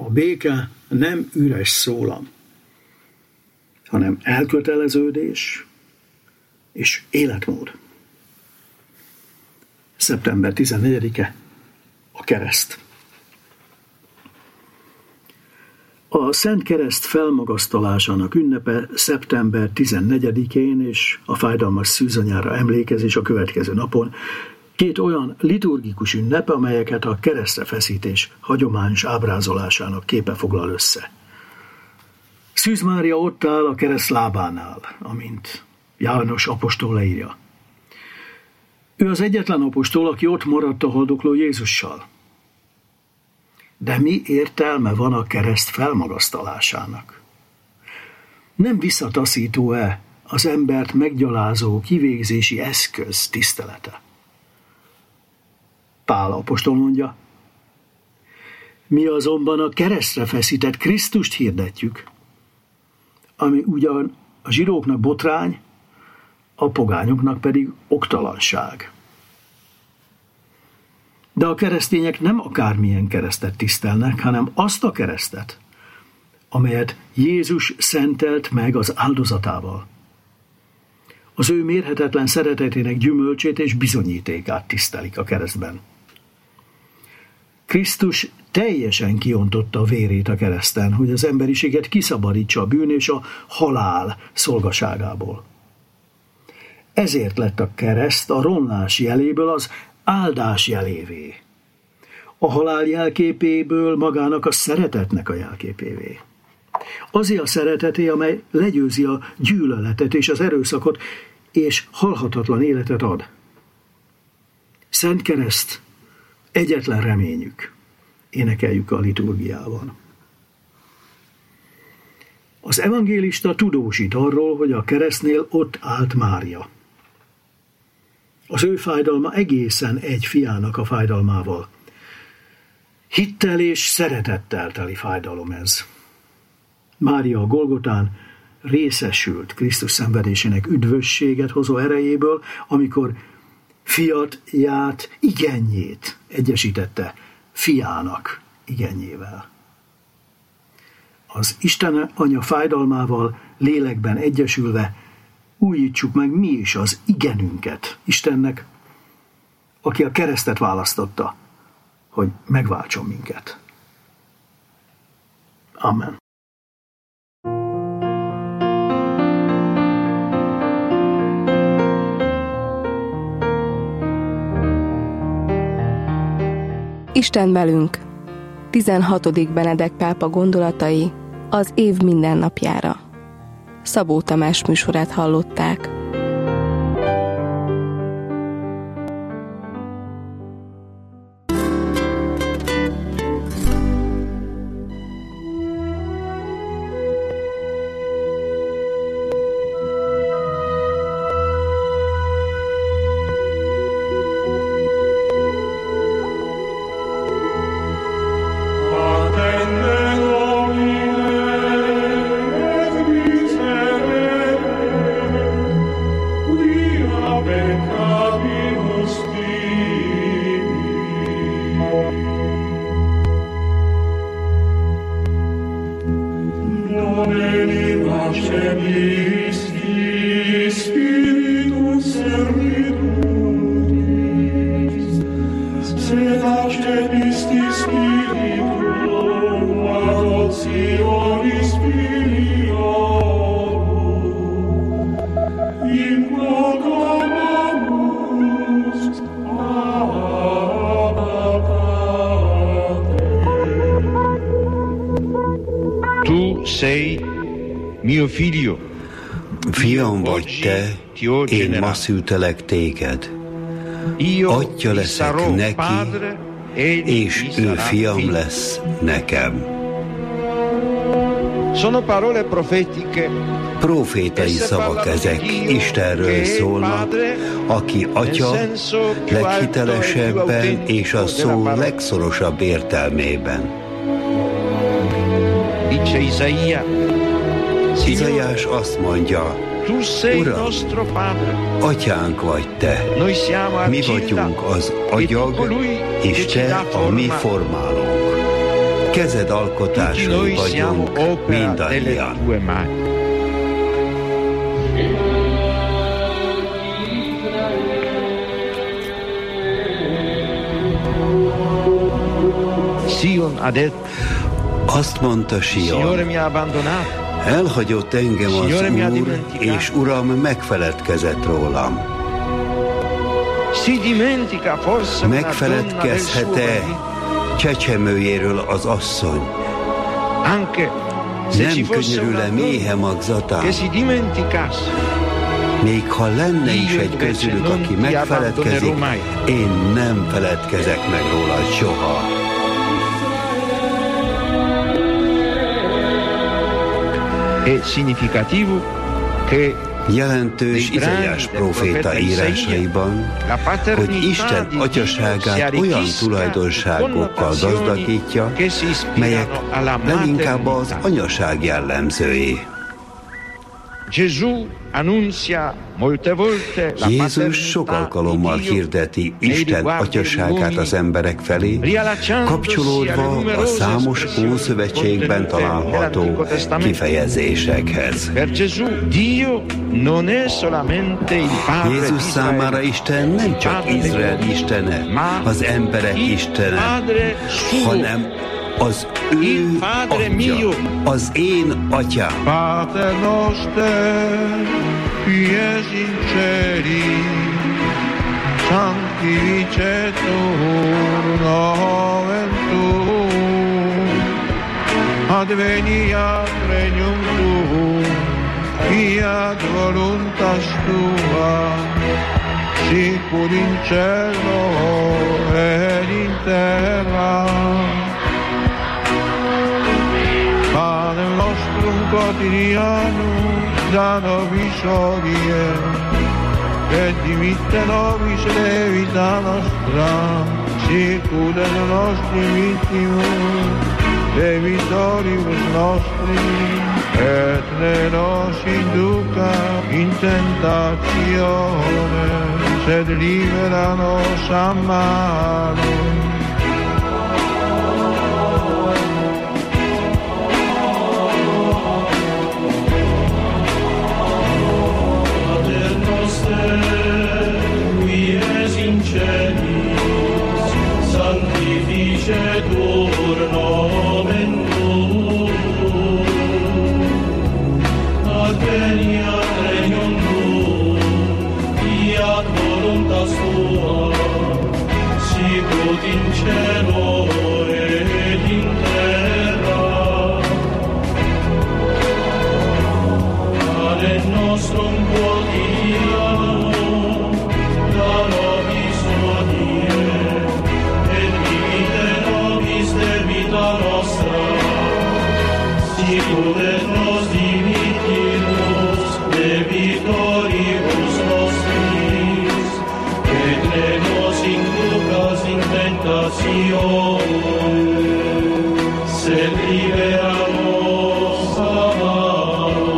A béke nem üres szólam, hanem elköteleződés és életmód. Szeptember 14-e a kereszt. A Szent Kereszt felmagasztalásának ünnepe szeptember 14-én és a fájdalmas szűzanyára emlékezés a következő napon két olyan liturgikus ünnep, amelyeket a keresztre feszítés hagyományos ábrázolásának képe foglal össze. Szűz Mária ott áll a kereszt lábánál, amint János apostol leírja. Ő az egyetlen apostol, aki ott maradt a haldokló Jézussal. De mi értelme van a kereszt felmagasztalásának? Nem visszataszító-e az embert meggyalázó kivégzési eszköz tisztelete? Pál apostol mondja, mi azonban a keresztre feszített Krisztust hirdetjük, ami ugyan a zsidóknak botrány, a pogányoknak pedig oktalanság. De a keresztények nem akármilyen keresztet tisztelnek, hanem azt a keresztet, amelyet Jézus szentelt meg az áldozatával. Az ő mérhetetlen szeretetének gyümölcsét és bizonyítékát tisztelik a keresztben. Krisztus teljesen kiontotta a vérét a kereszten, hogy az emberiséget kiszabadítsa a bűn és a halál szolgaságából. Ezért lett a kereszt a romlás jeléből az áldás jelévé, a halál jelképéből magának a szeretetnek a jelképévé. Azért a szereteté, amely legyőzi a gyűlöletet és az erőszakot, és halhatatlan életet ad. Szent Kereszt, egyetlen reményük, énekeljük a liturgiában. Az evangélista tudósít arról, hogy a keresztnél ott állt Mária. Az ő fájdalma egészen egy fiának a fájdalmával. Hittel és szeretettel teli fájdalom ez. Mária a Golgotán részesült Krisztus szenvedésének üdvösséget hozó erejéből, amikor fiatját, igenjét egyesítette fiának igenjével. Az Isten Anya fájdalmával lélekben egyesülve újítsuk meg mi is az igenünket Istennek, aki a keresztet választotta, hogy megváltson minket. Amen. Isten velünk. 16. Benedek pápa gondolatai az év mindennapjára. Szabó Tamás műsorát hallották. Fiam vagy te, én ma szültelek téged. Atya leszek neki, és ő fiam lesz nekem. Profétai szavak ezek, Istenről szólnak, aki atya leghitelesebben és a szó legszorosabb értelmében. Izaiás azt mondja, Uram, atyánk vagy te, mi vagyunk az agyag, és te a mi formálónk. kezed alkotásai vagyunk mindannyian. Azt mondta Sion, elhagyott engem az Úr, és Uram megfeledkezett rólam. Megfeledkezhet-e csecsemőjéről az asszony? Nem könyörül-e méhe magzatán? Még ha lenne is egy közülük, aki megfeledkezik, én nem feledkezek meg róla soha. Jelentős Izaiás próféta írásaiban, hogy Isten atyaságát olyan tulajdonságokkal gazdagítja, melyek leginkább az anyaság jellemzői. Jézus sok alkalommal hirdeti Isten atyaságát az emberek felé, kapcsolódva a számos Ószövetségben található kifejezésekhez. Jézus számára Isten nem csak Izrael istene, az emberek istene, hanem az ő atya, az én atyám. Pater noster, qui es in celi, sanctificetur nomen tuum, adveniat regnum tuum, fiat voluntas tua, sicur in cielo et in terra. Panem nostrum quotidianum da nobis hodie, et dimitte nobis debita nostra, sicut et nostri vittimus debitoribus nostri, et ne nos induca in tentatione, sed libera nos a malo. Sanctificetur nomen tuum, adveniat regnum tuum, fiat voluntas tua, sicut in cielo et in terra. Panem nostrum quotidianum da nobis hodie, et dimitte nobis debita nostra, sicut et nos dimittimus debitoribus nostris, et ne nos inducas in tentatione, sed libera nos a malo.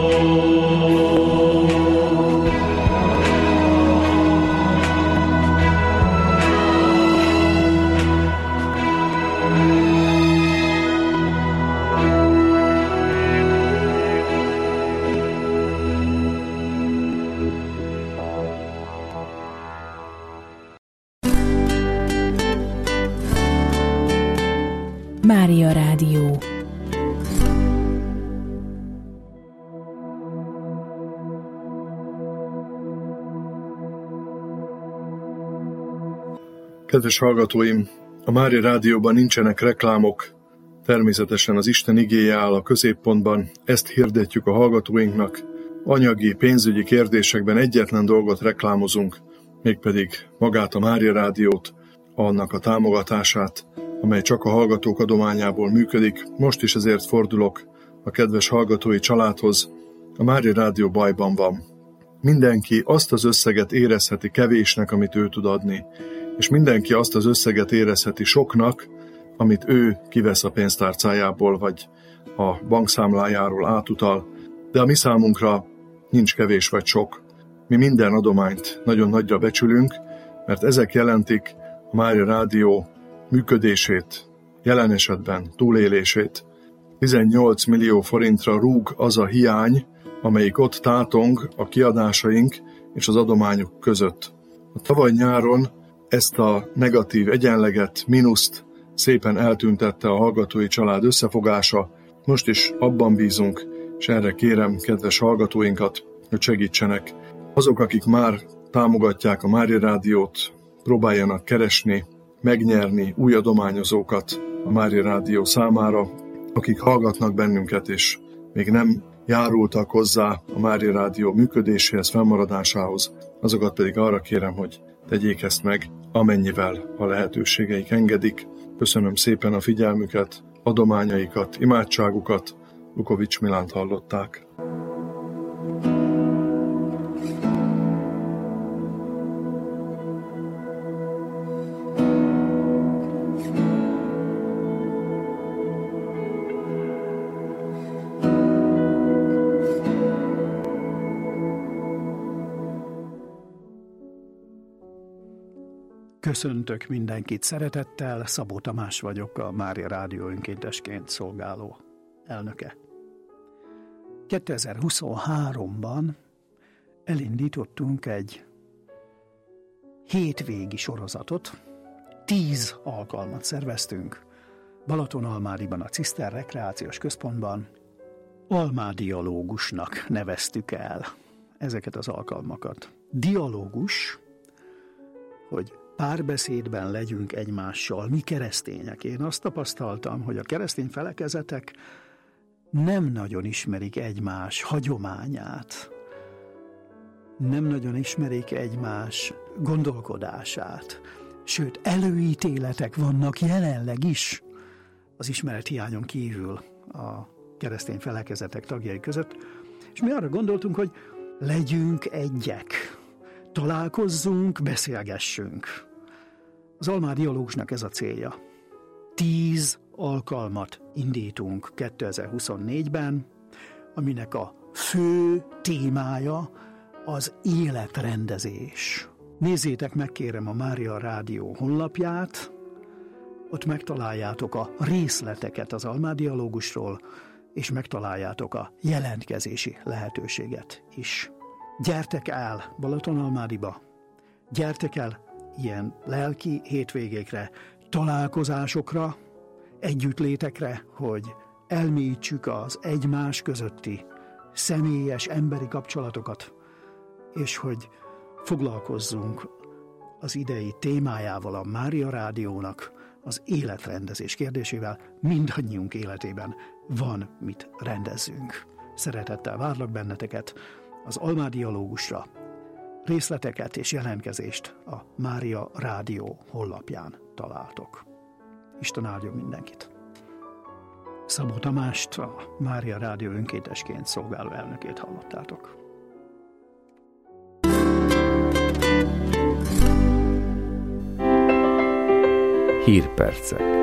Mária Rádió. Kedves hallgatóim, a Mária Rádióban nincsenek reklámok, természetesen az Isten igéje áll a középpontban, ezt hirdetjük a hallgatóinknak. Anyagi, pénzügyi kérdésekben egyetlen dolgot reklámozunk, mégpedig magát a Mária Rádiót, annak a támogatását, amely csak a hallgatók adományából működik. Most is ezért fordulok a kedves hallgatói családhoz. A Mária Rádió bajban van. Mindenki azt az összeget érezheti kevésnek, amit ő tud adni, és mindenki azt az összeget érezheti soknak, amit ő kivesz a pénztárcájából, vagy a bankszámlájáról átutal, de a mi számunkra nincs kevés vagy sok. Mi minden adományt nagyon nagyra becsülünk, mert ezek jelentik a Mária Rádió működését, jelen esetben túlélését. 18 millió forintra rúg az a hiány, amelyik ott tátong a kiadásaink és az adományok között. A tavaly nyáron ezt a negatív egyenleget, mínuszt szépen eltüntette a hallgatói család összefogása. Most is abban bízunk, és erre kérem kedves hallgatóinkat, hogy segítsenek. Azok, akik már támogatják a Mária Rádiót, próbáljanak keresni, megnyerni új adományozókat a Mária Rádió számára, akik hallgatnak bennünket, és még nem járultak hozzá a Mária Rádió működéséhez, fennmaradásához, azokat pedig arra kérem, hogy tegyék ezt meg, amennyivel a lehetőségeik engedik. Köszönöm szépen a figyelmüket, adományaikat, imádságukat. Lukovics Milánt hallották. Köszöntök mindenkit szeretettel, Szabó Tamás vagyok, a Mária Rádió önkéntesként szolgáló elnöke. 2023-ban elindítottunk egy hétvégi sorozatot, 10 alkalmat szerveztünk Balatonalmádiban, a Ciszter Rekreációs Központban. Almádialógusnak neveztük el ezeket az alkalmakat. Dialógus, hogy párbeszédben legyünk egymással, mi keresztények. Én azt tapasztaltam, hogy a keresztény felekezetek nem nagyon ismerik egymás hagyományát, nem nagyon ismerik egymás gondolkodását, sőt, előítéletek vannak jelenleg is az ismerethiányon kívül a keresztény felekezetek tagjai között, és mi arra gondoltunk, hogy legyünk egyek, találkozzunk, beszélgessünk. Az almádialógusnak ez a célja. 10 alkalmat indítunk 2024-ben, aminek a fő témája az életrendezés. Nézzétek meg, kérem, a Mária Rádió honlapját, ott megtaláljátok a részleteket az almádialógusról, és megtaláljátok a jelentkezési lehetőséget is. Gyertek el Balatonalmádiba, gyertek el ilyen lelki hétvégékre, találkozásokra, együttlétekre, hogy elmélyítsük az egymás közötti személyes emberi kapcsolatokat, és hogy foglalkozzunk az idei témájával, a Mária Rádiónak, az életrendezés kérdésével. Mindannyiunk életében van mit rendezzünk. Szeretettel várlak benneteket az almádialógusra. Részleteket és jelentkezést a Mária Rádió honlapján találtok. Isten áldjon mindenkit! Szabó Tamást, a Mária Rádió önkéntesként szolgáló elnökét hallottátok. Hírpercek.